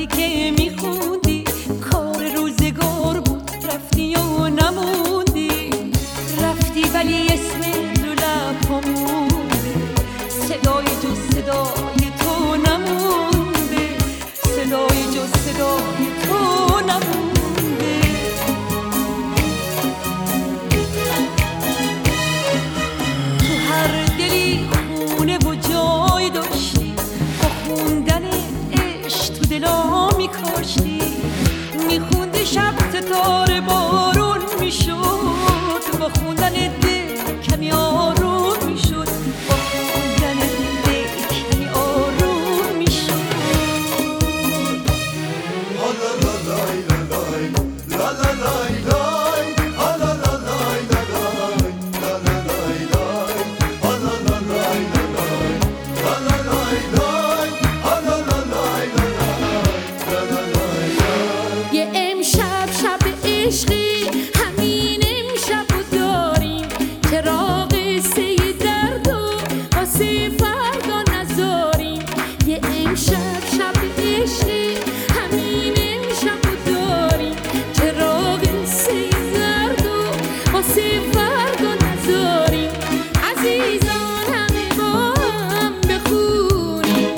وقتی که میخوندی کار روزگار بود، رفتی و نموندی. رفتی ولی اسم رو لب‌هامونده، صدای جز صدای تو نمونده، صدای جز صدای تو نمونده. تو هر دلی خونه و جای داشتی، با خوندن عشق تو دلا میکاشتی. میخوندی شب ستاره بارون میشد، با خوندن دل کمی آروم میشد، با خوندن دل کمی آروم میشد. یه امشب شب عشقی، همین امشب رو داریم، چراغ قصه درد و واسه فردا نذاریم. یه امشب شب عشقی، همین امشب رو داریم، چراغ قصه درد و واسه فردا نذاریم. عزیزان همه با هم بخونیم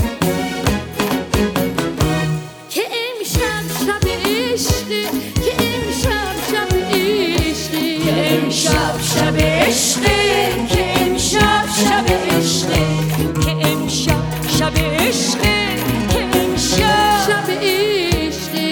که امشب شب عشقه، که امشب شب عشقه، که امشب شب عشقه، که امشب شب عشقه، که امشب شب عشقه، که امشب شب عشقه.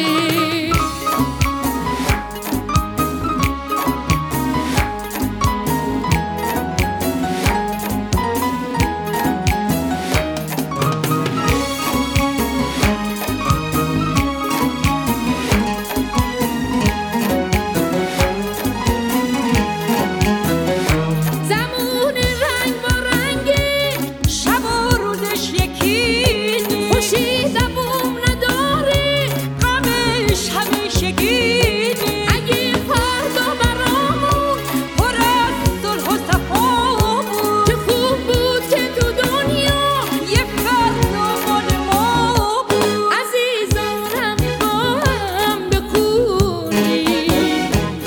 زمون رنگ با رنگه، شب و روزش یکی نیست، خوشی زبون نداره، غمش همیشگی نیست. اگه فردا برامون پر از صلح و صفا بود، چه خوب بود که تو دنیا یه فردا مال ما بود. عزیزان همه با هم بخونیم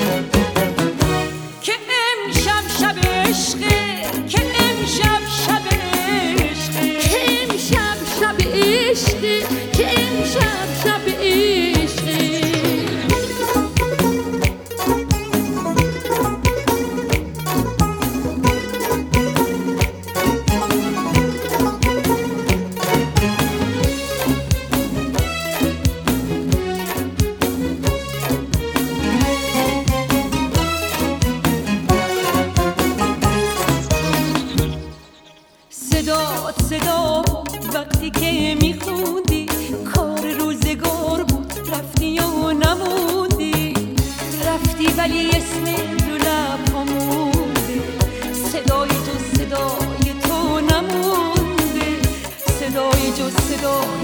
که امشب شب عشقه، که امشب شب عشقه، که امشب شب عشقه، که امشب شب عشقه. صدات صدا وقتی که میخوندی کار روزگار بود، رفتی و نموندی. رفتی ولی اسم رو لب‌هامونده، صدای جز صدای تو نمونده، صدای جز صدای